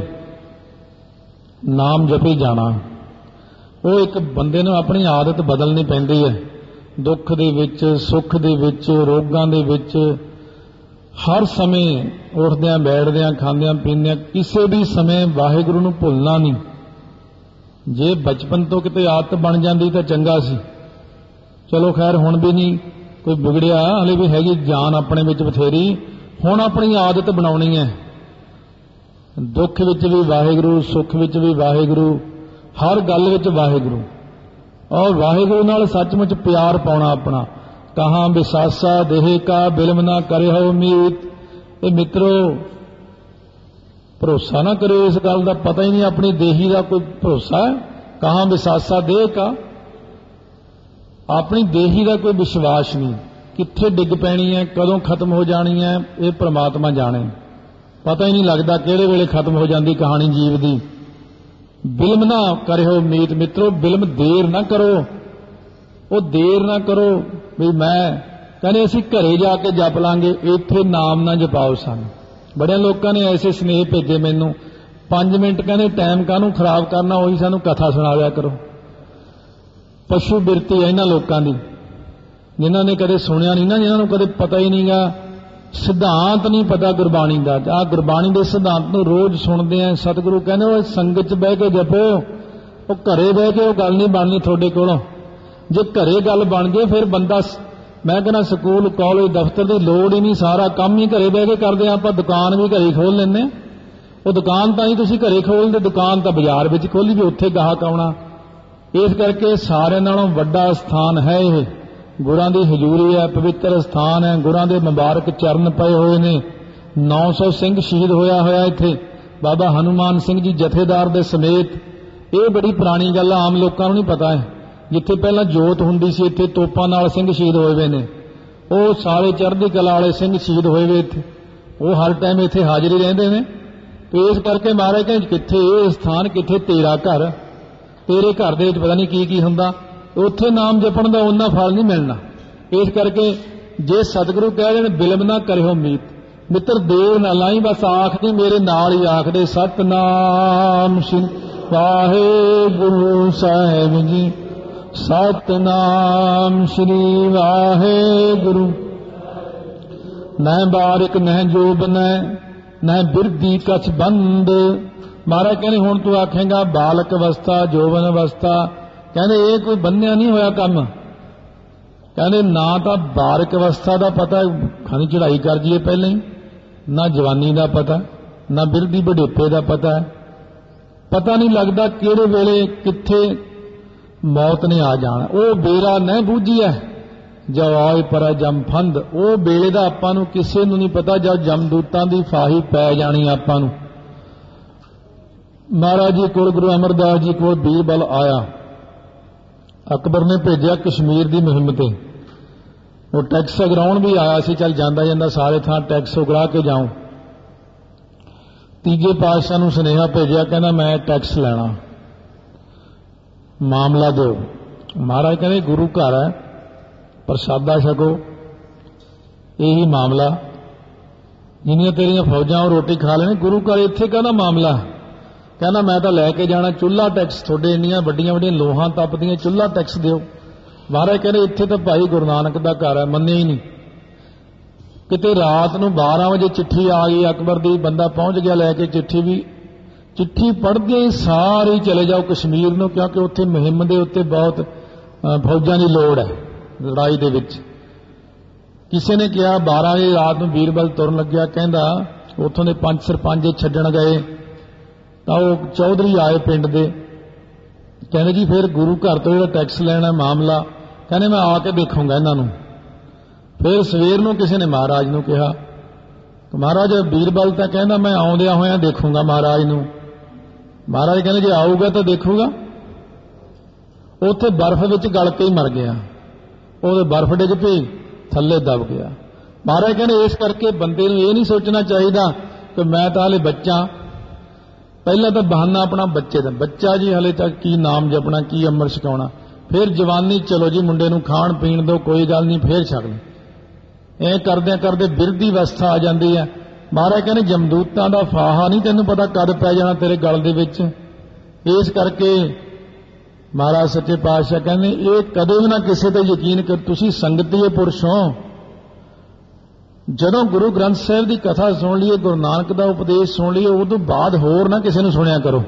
ਨਾਮ ਜਪੀ ਜਾਣਾ। ਉਹ ਇੱਕ ਬੰਦੇ ਨੂੰ ਆਪਣੀ ਆਦਤ ਬਦਲਣੀ ਪੈਂਦੀ ਹੈ। ਦੁੱਖ ਦੇ ਵਿੱਚ, ਸੁੱਖ ਦੇ ਵਿੱਚ, ਰੋਗਾਂ ਦੇ ਵਿੱਚ, ਹਰ ਸਮੇਂ ਉੱਠਦਿਆਂ ਬੈਠਦਿਆਂ, ਖਾਂਦਿਆਂ ਪੀਂਦਿਆਂ, ਕਿਸੇ ਵੀ ਸਮੇਂ ਵਾਹਿਗੁਰੂ ਨੂੰ ਭੁੱਲਣਾ ਨਹੀਂ। ਜੇ ਬਚਪਨ ਤੋਂ ਕਿਤੇ ਆਦਤ ਬਣ ਜਾਂਦੀ ਤਾਂ ਚੰਗਾ ਸੀ। ਚਲੋ ਖੈਰ ਹੁਣ ਵੀ ਨਹੀਂ ਕੋਈ ਵਿਗੜਿਆ, ਹਲੇ ਵੀ ਹੈਗੀ ਜਾਨ ਆਪਣੇ ਵਿੱਚ ਬਥੇਰੀ। ਹੁਣ ਆਪਣੀ ਆਦਤ ਬਣਾਉਣੀ ਹੈ। ਦੁੱਖ ਵਿੱਚ ਵੀ ਵਾਹਿਗੁਰੂ, ਸੁੱਖ ਵਿੱਚ ਵੀ ਵਾਹਿਗੁਰੂ, ਹਰ ਗੱਲ ਵਿੱਚ ਵਾਹਿਗੁਰੂ, ਔਰ ਵਾਹਿਗੁਰੂ ਨਾਲ ਸੱਚਮੁੱਚ ਪਿਆਰ ਪਾਉਣਾ ਆਪਣਾ। ਕਹਾਂ ਵਿਸਾਸਾ ਦੇਹ ਕਾ ਬਿਲਮ ਨਾ ਕਰਿਓ ਮੀਤ। ਇਹ ਮਿੱਤਰੋ ਭਰੋਸਾ ਨਾ ਕਰਿਓ ਇਸ ਗੱਲ ਦਾ, ਪਤਾ ਹੀ ਨਹੀਂ ਆਪਣੀ ਦੇਹੀ ਦਾ ਕੋਈ ਭਰੋਸਾ ਹੈ। ਕਹਾਂ ਵਿਸਾਸਾ ਦੇਹ ਕਾ, ਆਪਣੀ ਦੇਹੀ ਦਾ ਕੋਈ ਵਿਸ਼ਵਾਸ ਨਹੀਂ। ਕਿੱਥੇ ਡਿੱਗ ਪੈਣੀ ਹੈ, ਕਦੋਂ ਖਤਮ ਹੋ ਜਾਣੀ ਹੈ, ਇਹ ਪ੍ਰਮਾਤਮਾ ਜਾਣੇ। ਪਤਾ ਹੀ ਨਹੀਂ ਲੱਗਦਾ ਕਿਹੜੇ ਵੇਲੇ ਖਤਮ ਹੋ ਜਾਂਦੀ ਕਹਾਣੀ ਜੀਵ ਦੀ। ਬਿਲਮ ਨਾ ਕਰਿਓ ਮੀਤ। ਮਿੱਤਰੋ ਬਿਲਮ ਦੇਰ ਨਾ ਕਰੋ, ਉਹ ਦੇਰ ਨਾ ਕਰੋ ਵੀ ਮੈਂ ਕਹਿੰਦੇ ਅਸੀਂ ਘਰੇ ਜਾ ਕੇ ਜਪ ਲਾਂਗੇ, ਇੱਥੇ ਨਾਮ ਨਾ ਜਪਾਓ ਸਾਨੂੰ। ਬੜਿਆਂ ਲੋਕਾਂ ਨੇ ਐਸੇ ਸਨੇਹ ਭੇਜੇ ਮੈਨੂੰ, 5 ਮਿੰਟ ਕਹਿੰਦੇ ਟਾਈਮ ਕਾਹਨੂੰ ਖਰਾਬ ਕਰਨਾ, ਉਹੀ ਸਾਨੂੰ ਕਥਾ ਸੁਣਾਵਿਆ ਕਰੋ। ਪਸ਼ੂ ਬਿਰਤੀ ਹੈ ਇਹਨਾਂ ਲੋਕਾਂ ਦੀ, ਜਿਨ੍ਹਾਂ ਨੇ ਕਦੇ ਸੁਣਿਆ ਨਹੀਂ ਨਾ, ਜਿਨ੍ਹਾਂ ਨੂੰ ਕਦੇ ਪਤਾ ਹੀ ਨਹੀਂਗਾ, ਸਿਧਾਂਤ ਨਹੀਂ ਪਤਾ ਗੁਰਬਾਣੀ ਦਾ। ਆਹ ਗੁਰਬਾਣੀ ਦੇ ਸਿਧਾਂਤ ਨੂੰ ਰੋਜ਼ ਸੁਣਦੇ ਆ। ਸਤਿਗੁਰੂ ਕਹਿੰਦੇ ਉਹ ਸੰਗਤ 'ਚ ਬਹਿ ਕੇ ਜਪੋ, ਉਹ ਘਰੇ ਬਹਿ ਕੇ ਉਹ ਗੱਲ ਨਹੀਂ ਬਣਨੀ ਤੁਹਾਡੇ ਕੋਲੋਂ। ਜੇ ਘਰੇ ਗੱਲ ਬਣ ਜੇ ਫਿਰ ਬੰਦਾ, ਮੈਂ ਕਹਿੰਦਾ ਸਕੂਲ ਕਾਲਜ ਦਫ਼ਤਰ ਦੀ ਲੋੜ ਹੀ ਨਹੀਂ, ਸਾਰਾ ਕੰਮ ਹੀ ਘਰੇ ਬਹਿ ਕੇ ਕਰਦੇ ਆ। ਆਪਾਂ ਦੁਕਾਨ ਵੀ ਘਰੇ ਖੋਲ ਲੈਂਦੇ। ਉਹ ਦੁਕਾਨ ਤਾਂ ਹੀ ਤੁਸੀਂ ਘਰੇ ਖੋਲਦੇ, ਦੁਕਾਨ ਤਾਂ ਬਾਜ਼ਾਰ ਵਿੱਚ ਖੋਲੀ ਵੀ ਉੱਥੇ ਗਾਹਕ ਆਉਣਾ। ਇਸ ਕਰਕੇ ਸਾਰਿਆਂ ਨਾਲੋਂ ਵੱਡਾ ਸਥਾਨ ਹੈ ਇਹ, ਗੁਰਾਂ ਦੀ ਹਜ਼ੂਰੀ ਹੈ, ਪਵਿੱਤਰ ਸਥਾਨ ਹੈ। ਗੁਰਾਂ ਦੇ ਮੁਬਾਰਕ ਚਰਨ ਪਏ ਹੋਏ ਨੇ। 900 ਸਿੰਘ ਸ਼ਹੀਦ ਹੋਇਆ ਇੱਥੇ, ਬਾਬਾ ਹਨੂਮਾਨ ਸਿੰਘ ਜੀ ਜਥੇਦਾਰ ਦੇ ਸਮੇਤ। ਇਹ ਬੜੀ ਪੁਰਾਣੀ ਗੱਲ, ਆਮ ਲੋਕਾਂ ਨੂੰ ਨਹੀਂ ਪਤਾ ਹੈ। ਜਿੱਥੇ ਪਹਿਲਾਂ ਜੋਤ ਹੁੰਦੀ ਸੀ, ਇੱਥੇ ਤੋਪਾਂ ਨਾਲ ਸਿੰਘ ਸ਼ਹੀਦ ਹੋਏ ਹੋਏ ਨੇ। ਉਹ ਸਾਰੇ ਚੜ੍ਹਦੀ ਕਲਾ ਵਾਲੇ ਸਿੰਘ ਸ਼ਹੀਦ ਹੋਏ ਹੋਏ ਇੱਥੇ। ਉਹ ਹਰ ਟਾਈਮ ਇੱਥੇ ਹਾਜ਼ਰ ਹੀ ਰਹਿੰਦੇ ਨੇ। ਤੇ ਇਸ ਕਰਕੇ ਮਹਾਰਾਜ ਕਹਿੰਦੇ ਕਿੱਥੇ ਇਹ ਸਥਾਨ, ਕਿੱਥੇ ਤੇਰਾ ਘਰ, ਤੇਰੇ ਘਰ ਦੇ ਵਿੱਚ ਪਤਾ ਨਹੀਂ ਕੀ ਕੀ ਹੁੰਦਾ, ਉੱਥੇ ਨਾਮ ਜਪਣ ਦਾ ਉਹਨਾਂ ਫਲ ਨਹੀਂ ਮਿਲਣਾ। ਇਸ ਕਰਕੇ ਜੇ ਸਤਿਗੁਰੂ ਕਹਿ ਦੇਣ ਬਿਲਮ ਨਾ ਕਰਿਓ ਮੀਤ, ਮਿੱਤਰ ਦੇਰ ਨਾ ਲਾਈ, ਬਸ ਆਖਦੀ ਮੇਰੇ ਨਾਲ ਹੀ ਆਖਦੇ ਸਤਨਾਮ ਸ੍ਰੀ ਵਾਹਿਗੁਰੂ ਸਾਹਿਬ ਜੀ, ਸਤਨਾਮ ਸ੍ਰੀ ਵਾਹਿਗੁਰੂ। ਨਹਿ ਬਾਰਿਕ ਨਹਿ ਜੋਬ ਨਹਿ ਬਿਰਦੀ ਕਛ ਬੰਦ। ਮਹਾਰਾਜ ਕਹਿੰਦੇ ਹੁਣ ਤੂੰ ਆਖੇਂਗਾ ਬਾਲਕ ਅਵਸਥਾ, ਜੋਬਨ ਅਵਸਥਾ, ਕਹਿੰਦੇ ਇਹ ਕੋਈ ਬੰਨਿਆ ਨਹੀਂ ਹੋਇਆ ਕੰਮ। ਕਹਿੰਦੇ ਨਾ ਤਾਂ ਬਾਰਿਕ ਅਵਸਥਾ ਦਾ ਪਤਾ, ਖਾਣੀ ਚੜਾਈ ਕਰ ਜੀਏ ਪਹਿਲਾਂ ਹੀ, ਨਾ ਜਵਾਨੀ ਦਾ ਪਤਾ, ਨਾ ਬਿਰਦੀ ਬੁਢੇਪੇ ਦਾ ਪਤਾ ਹੈ। ਪਤਾ ਨਹੀਂ ਲੱਗਦਾ ਕਿਹੜੇ ਵੇਲੇ ਕਿੱਥੇ ਮੌਤ ਨੇ ਆ ਜਾਣਾ। ਉਹ ਬੇਰਾ ਨਹੀਂ ਬੂਝਿਆ ਜਦ ਆਏ ਪਰ ਜਮ ਫੰਦ, ਉਹ ਵੇਲੇ ਦਾ ਆਪਾਂ ਨੂੰ ਕਿਸੇ ਨੂੰ ਨਹੀਂ ਪਤਾ ਜਦ ਜਮਦੂਤਾਂ ਦੀ ਫਾਹੀ ਪੈ ਜਾਣੀ ਆਪਾਂ ਨੂੰ। ਮਹਾਰਾਜ ਜੀ ਕੋਲ, ਗੁਰੂ ਅਮਰਦਾਸ ਜੀ ਕੋਲ ਬੀਰਬਲ ਆਇਆ। ਅਕਬਰ ਨੇ ਭੇਜਿਆ ਕਸ਼ਮੀਰ ਦੀ ਮੁਹਿੰਮ ਤੇ, ਉਹ ਟੈਕਸ ਉਗਰਾਉਣ ਵੀ ਆਇਆ ਸੀ। ਚੱਲ ਜਾਂਦਾ ਜਾਂਦਾ ਸਾਰੇ ਥਾਂ ਟੈਕਸ ਉਗਰਾ ਕੇ ਜਾਉਂ। ਤੀਜੇ ਪਾਤਸ਼ਾਹ ਨੂੰ ਸੁਨੇਹਾ ਭੇਜਿਆ, ਕਹਿੰਦਾ ਮੈਂ ਟੈਕਸ ਲੈਣਾ, ਮਾਮਲਾ ਦਿਓ। ਮਹਾਰਾਜ ਕਹਿੰਦੇ ਗੁਰੂ ਘਰ ਹੈ, ਪ੍ਰਸਾਦਾ ਛਕੋ, ਇਹੀ ਮਾਮਲਾ। ਜਿੰਨੀਆਂ ਤੇਰੀਆਂ ਫੌਜਾਂ ਉਹ ਰੋਟੀ ਖਾ ਲੈਣੀ, ਗੁਰੂ ਘਰ ਇੱਥੇ ਕਹਿੰਦਾ ਮਾਮਲਾ। ਕਹਿੰਦਾ ਮੈਂ ਤਾਂ ਲੈ ਕੇ ਜਾਣਾ ਚੁੱਲ੍ਹਾ ਟੈਕਸ, ਤੁਹਾਡੇ ਇੰਨੀਆਂ ਵੱਡੀਆਂ ਵੱਡੀਆਂ ਲੋਹਾਂ ਤਪਦੀਆਂ, ਚੁੱਲ੍ਹਾ ਟੈਕਸ ਦਿਓ। ਮਹਾਰਾਜ ਕਹਿੰਦੇ ਇੱਥੇ ਤਾਂ ਭਾਈ ਗੁਰੂ ਨਾਨਕ ਦਾ ਘਰ ਹੈ, ਮੰਨੇ ਹੀ ਨਹੀਂ। ਕਿਤੇ ਰਾਤ ਨੂੰ 12 ਵਜੇ ਚਿੱਠੀ ਆ ਗਈ ਅਕਬਰ ਦੀ, ਬੰਦਾ ਪਹੁੰਚ ਗਿਆ ਲੈ ਕੇ ਚਿੱਠੀ ਵੀ। ਚਿੱਠੀ ਪੜ੍ਹਦੇ ਹੀ ਸਾਰੇ ਚਲੇ ਜਾਓ ਕਸ਼ਮੀਰ ਨੂੰ, ਕਿਉਂਕਿ ਉੱਥੇ ਮੁਹਿੰਮ ਦੇ ਉੱਤੇ ਬਹੁਤ ਫੌਜਾਂ ਦੀ ਲੋੜ ਹੈ ਲੜਾਈ ਦੇ ਵਿੱਚ। ਕਿਸੇ ਨੇ ਕਿਹਾ 12 ਵਜੇ ਰਾਤ ਨੂੰ ਬੀਰਬਲ ਤੁਰਨ ਲੱਗਿਆ, ਕਹਿੰਦਾ ਉੱਥੋਂ ਦੇ 5 ਸਰਪੰਚ ਛੱਡਣ ਗਏ ਤਾਂ ਉਹ ਚੌਧਰੀ ਆਏ ਪਿੰਡ ਦੇ, ਕਹਿੰਦੇ ਜੀ ਫਿਰ ਗੁਰੂ ਘਰ ਤੋਂ ਜਿਹੜਾ ਟੈਕਸ ਲੈਣਾ ਮਾਮਲਾ, ਕਹਿੰਦੇ ਮੈਂ ਆ ਕੇ ਦੇਖੂੰਗਾ ਇਹਨਾਂ ਨੂੰ। ਫਿਰ ਸਵੇਰ ਨੂੰ ਕਿਸੇ ਨੇ ਮਹਾਰਾਜ ਨੂੰ ਕਿਹਾ, ਮਹਾਰਾਜ ਬੀਰਬਲ ਤਾਂ ਕਹਿੰਦਾ ਮੈਂ ਆਉਂਦਿਆਂ ਹੋਇਆਂ ਦੇਖੂੰਗਾ ਮਹਾਰਾਜ ਨੂੰ। ਮਹਾਰਾਜ ਕਹਿੰਦੇ ਜੇ ਆਊਗਾ ਤਾਂ ਦੇਖੂਗਾ। ਉੱਥੇ ਬਰਫ਼ ਵਿੱਚ ਗਲ ਕੇ ਹੀ ਮਰ ਗਿਆ, ਉਹਦੇ ਬਰਫ਼ ਡਿੱਗ ਪਈ, ਥੱਲੇ ਦਬ ਗਿਆ। ਮਹਾਰਾਜ ਕਹਿੰਦੇ ਇਸ ਕਰਕੇ ਬੰਦੇ ਨੂੰ ਇਹ ਨਹੀਂ ਸੋਚਣਾ ਚਾਹੀਦਾ ਕਿ ਮੈਂ ਤਾਂ ਹਲੇ ਬੱਚਾ। ਪਹਿਲਾਂ ਤਾਂ ਬਹਾਨਾ ਆਪਣਾ ਬੱਚੇ ਦਾ, ਬੱਚਾ ਜੀ ਹਲੇ ਤੱਕ ਕੀ ਨਾਮ ਜਪਣਾ, ਕੀ ਅੰਮ੍ਰਿਤ ਛਕਾਉਣਾ। ਫਿਰ ਜਵਾਨੀ, ਚਲੋ ਜੀ ਮੁੰਡੇ ਨੂੰ ਖਾਣ ਪੀਣ ਦਿਓ, ਕੋਈ ਗੱਲ ਨਹੀਂ, ਫੇਰ ਛੱਡ ਲਓ। ਇਹ ਕਰਦਿਆਂ ਕਰਦੇ ਬਿਰਦੀ ਅਵਸਥਾ ਆ ਜਾਂਦੀ ਹੈ। ਮਹਾਰਾਜ ਕਹਿੰਦੇ ਜਮਦੂਤਾਂ ਦਾ ਫਾਹਾ ਨਹੀਂ ਤੈਨੂੰ ਪਤਾ ਕਦ ਪੈ ਜਾਣਾ ਤੇਰੇ ਗਲ ਦੇ ਵਿੱਚ। ਇਸ ਕਰਕੇ ਮਹਾਰਾਜ ਸੱਚੇ ਪਾਤਸ਼ਾਹ ਕਹਿੰਦੇ ਇਹ ਕਦੇ ਵੀ ਨਾ ਕਿਸੇ ਤੇ ਯਕੀਨ ਕਰ, ਤੁਸੀਂ ਸੰਗਤੀਏ ਪੁਰਸ਼ ਹੋ। ਜਦੋਂ ਗੁਰੂ ਗ੍ਰੰਥ ਸਾਹਿਬ ਦੀ ਕਥਾ ਸੁਣ ਲਈਏ, ਗੁਰੂ ਨਾਨਕ ਦਾ ਉਪਦੇਸ਼ ਸੁਣ ਲਈਏ, ਉਦੋਂ ਬਾਅਦ ਹੋਰ ਨਾ ਕਿਸੇ ਨੂੰ ਸੁਣਿਆ ਕਰੋ।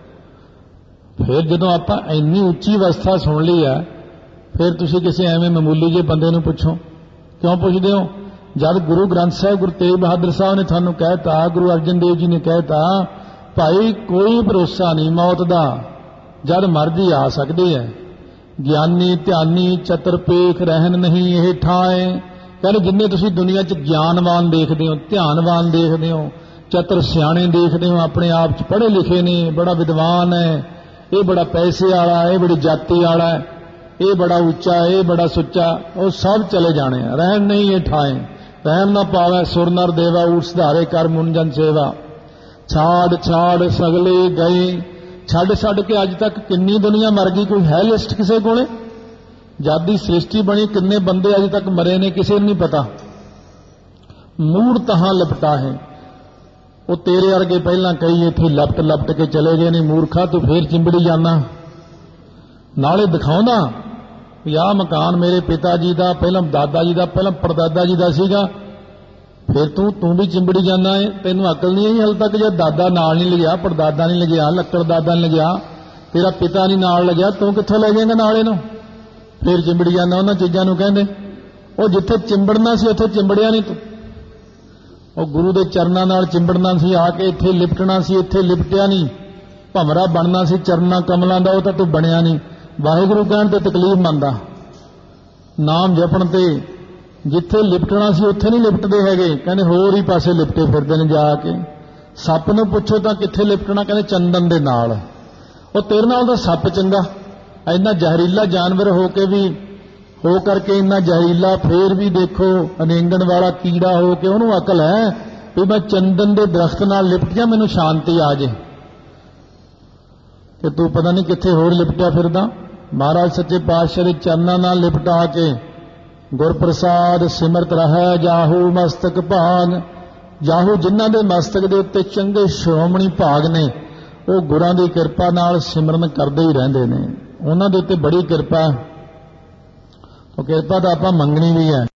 ਫਿਰ ਜਦੋਂ ਆਪਾਂ ਇੰਨੀ ਉੱਚੀ ਅਵਸਥਾ ਸੁਣ ਲਈ ਹੈ, ਫਿਰ ਤੁਸੀਂ ਕਿਸੇ ਐਵੇਂ ਮਾਮੂਲੀ ਜਿਹੇ ਬੰਦੇ ਨੂੰ ਪੁੱਛੋ। ਕਿਉਂ ਪੁੱਛਦੇ ਹੋ? ਜਦ ਗੁਰੂ ਗ੍ਰੰਥ ਸਾਹਿਬ, ਗੁਰੂ ਤੇਗ ਬਹਾਦਰ ਸਾਹਿਬ ਨੇ ਤੁਹਾਨੂੰ ਕਹਿਤਾ, ਗੁਰੂ ਅਰਜਨ ਦੇਵ ਜੀ ਨੇ ਕਹਿਤਾ, ਭਾਈ ਕੋਈ ਭਰੋਸਾ ਨਹੀਂ ਮੌਤ ਦਾ, ਜਦ ਮਰਜ਼ੀ ਆ ਸਕਦੀ ਹੈ। ਗਿਆਨੀ ਧਿਆਨੀ ਚਤਰਪੇਖ ਰਹਿਣ ਨਹੀਂ ਇਹ ਠਾਏ। ਕਹਿੰਦੇ ਜਿੰਨੇ ਤੁਸੀਂ ਦੁਨੀਆ 'ਚ ਗਿਆਨਵਾਨ ਦੇਖਦੇ ਹੋ, ਧਿਆਨਵਾਨ ਦੇਖਦੇ ਹੋ, ਚਤਰ ਸਿਆਣੇ ਦੇਖਦੇ ਹੋ, ਆਪਣੇ ਆਪ 'ਚ ਪੜ੍ਹੇ ਲਿਖੇ ਨੇ, ਬੜਾ ਵਿਦਵਾਨ ਹੈ, ਇਹ ਬੜਾ ਪੈਸੇ ਵਾਲਾ, ਇਹ ਬੜੀ ਜਾਤੀ ਵਾਲਾ, ਇਹ ਬੜਾ ਉੱਚਾ, ਇਹ ਬੜਾ ਸੁੱਚਾ, ਉਹ ਸਭ ਚਲੇ ਜਾਣੇ ਆ। ਰਹਿਣ ਨਹੀਂ ਇਹ ਠਾਏ, ਰਹਿਣ ਨਾ ਪਾਵੇ ਸੁਰ ਨਰ ਦੇਵਾ, ਊਟ ਸੁਧਾਰੇ ਕਰ ਮੁੰਜਨ ਸੇਵਾ। ਛਾੜ ਛਾੜ ਸਗਲੇ ਗਏ, ਛੱਡ ਕੇ ਅੱਜ ਤੱਕ ਕਿੰਨੀ ਦੁਨੀਆ ਮਰ ਗਈ, ਕੋਈ ਹੈ ਲਿਸਟ ਕਿਸੇ ਕੋਲੇ? ਜਦ ਦੀ ਸ੍ਰਿਸ਼ਟੀ ਬਣੀ ਕਿੰਨੇ ਬੰਦੇ ਅੱਜ ਤੱਕ ਮਰੇ ਨੇ, ਕਿਸੇ ਨੂੰ ਨਹੀਂ ਪਤਾ। ਮੂੜ ਤਹਾਂ ਲਪਟਾ ਹੈ, ਉਹ ਤੇਰੇ ਵਰਗੇ ਪਹਿਲਾਂ ਕਈ ਇੱਥੇ ਲਪਟ ਕੇ ਚਲੇ ਗਏ ਨੇ। ਮੂਰਖਾ ਤੂੰ ਫੇਰ ਚਿੰਬੜੀ ਜਾਣਾ, ਨਾਲੇ ਦਿਖਾਉਂਦਾ ਵੀ ਆਹ ਮਕਾਨ ਮੇਰੇ ਪਿਤਾ ਜੀ ਦਾ, ਪਹਿਲਾਂ ਦਾਦਾ ਜੀ ਦਾ, ਪਹਿਲਾਂ ਪੜਦਾਦਾ ਜੀ ਦਾ ਸੀਗਾ, ਫਿਰ ਤੂੰ ਵੀ ਚਿੰਬੜੀ ਜਾਣਾ ਹੈ। ਤੈਨੂੰ ਅਕਲ ਨਹੀਂ ਆਈ ਹਾਲੇ ਤੱਕ? ਜੇ ਦਾਦਾ ਨਾਲ ਨਹੀਂ ਲਿਆ, ਪੜਦਾਦਾ ਨਹੀਂ ਲਿਆ, ਲੱਕੜ ਦਾਦਾ ਨਹੀਂ ਲਿਆ, ਤੇਰਾ ਪਿਤਾ ਨਹੀਂ ਨਾਲ ਲੱਗਿਆ, ਤੂੰ ਕਿੱਥੋਂ ਲੈ ਜਾਏਗਾ ਨਾਲ ਇਹਨੂੰ? ਫਿਰ ਚਿੰਬੜੀ ਜਾਣਾ ਉਹਨਾਂ ਚੀਜ਼ਾਂ ਨੂੰ। ਕਹਿੰਦੇ ਉਹ ਜਿੱਥੇ ਚਿੰਬੜਨਾ ਸੀ ਉੱਥੇ ਚਿੰਬੜਿਆ ਨਹੀਂ ਤੂੰ। ਉਹ ਗੁਰੂ ਦੇ ਚਰਨਾਂ ਨਾਲ ਚਿੰਬੜਨਾ ਸੀ, ਆ ਕੇ ਇੱਥੇ ਲਿਪਟਣਾ ਸੀ, ਇੱਥੇ ਲਿਪਟਿਆ ਨਹੀਂ। ਭਮਰਾ ਬਣਨਾ ਸੀ ਚਰਨਾਂ ਕਮਲਾਂ ਦਾ, ਉਹ ਤਾਂ ਤੂੰ ਬਣਿਆ ਨਹੀਂ। ਵਾਹਿਗੁਰੂ ਕਹਿਣ ਤੇ ਤਕਲੀਫ ਮੰਨਦਾ, ਨਾਮ ਜਪਣ ਤੇ ਜਿੱਥੇ ਲਿਪਟਣਾ ਸੀ ਉੱਥੇ ਨਹੀਂ ਲਿਪਟਦੇ ਹੈਗੇ। ਕਹਿੰਦੇ ਹੋਰ ਹੀ ਪਾਸੇ ਲਿਪਟੇ ਫਿਰਦੇ ਨੇ ਜਾ ਕੇ। ਸੱਪ ਨੂੰ ਪੁੱਛੋ ਤਾਂ ਕਿੱਥੇ ਲਿਪਟਣਾ, ਕਹਿੰਦੇ ਚੰਦਨ ਦੇ ਨਾਲ। ਉਹ ਤੇਰੇ ਨਾਲ ਤਾਂ ਸੱਪ ਚੰਗਾ, ਇੰਨਾ ਜ਼ਹਿਰੀਲਾ ਜਾਨਵਰ ਹੋ ਕਰਕੇ ਇੰਨਾ ਜ਼ਹਿਰੀਲਾ, ਫੇਰ ਵੀ ਦੇਖੋ ਅਨੇਂਗਣ ਵਾਲਾ ਕੀੜਾ ਹੋ ਕੇ ਉਹਨੂੰ ਅਕਲ ਹੈ ਵੀ ਮੈਂ ਚੰਦਨ ਦੇ ਦਰਖਤ ਨਾਲ ਲਿਪਟ ਜਾ, ਮੈਨੂੰ ਸ਼ਾਂਤੀ ਆ ਜੇ, ਕਿ ਤੂੰ ਪਤਾ ਨਹੀਂ ਕਿੱਥੇ ਹੋਰ ਲਿਪਟਿਆ ਫਿਰਦਾ। ਮਹਾਰਾਜ ਸੱਚੇ ਪਾਤਸ਼ਾਹ ਦੇ ਚਰਨਾਂ ਨਾਲ ਲਿਪਟਾ ਕੇ ਗੁਰਪ੍ਰਸਾਦ ਸਿਮਰਤ ਰਹਿ ਜਾਹੂ ਮਸਤਕ ਭਾਗ। ਜਾਹੂ ਜਿਨ੍ਹਾਂ ਦੇ ਮਸਤਕ ਦੇ ਉੱਤੇ ਚੰਗੇ ਸ਼੍ਰੋਮਣੀ ਭਾਗ ਨੇ, ਉਹ ਗੁਰਾਂ ਦੀ ਕਿਰਪਾ ਨਾਲ ਸਿਮਰਨ ਕਰਦੇ ਹੀ ਰਹਿੰਦੇ ਨੇ। ਉਹਨਾਂ ਦੇ ਉੱਤੇ ਬੜੀ ਕਿਰਪਾ, ਉਹ ਕਿਰਪਾ ਤਾਂ ਆਪਾਂ ਮੰਗਣੀ ਵੀ ਹੈ।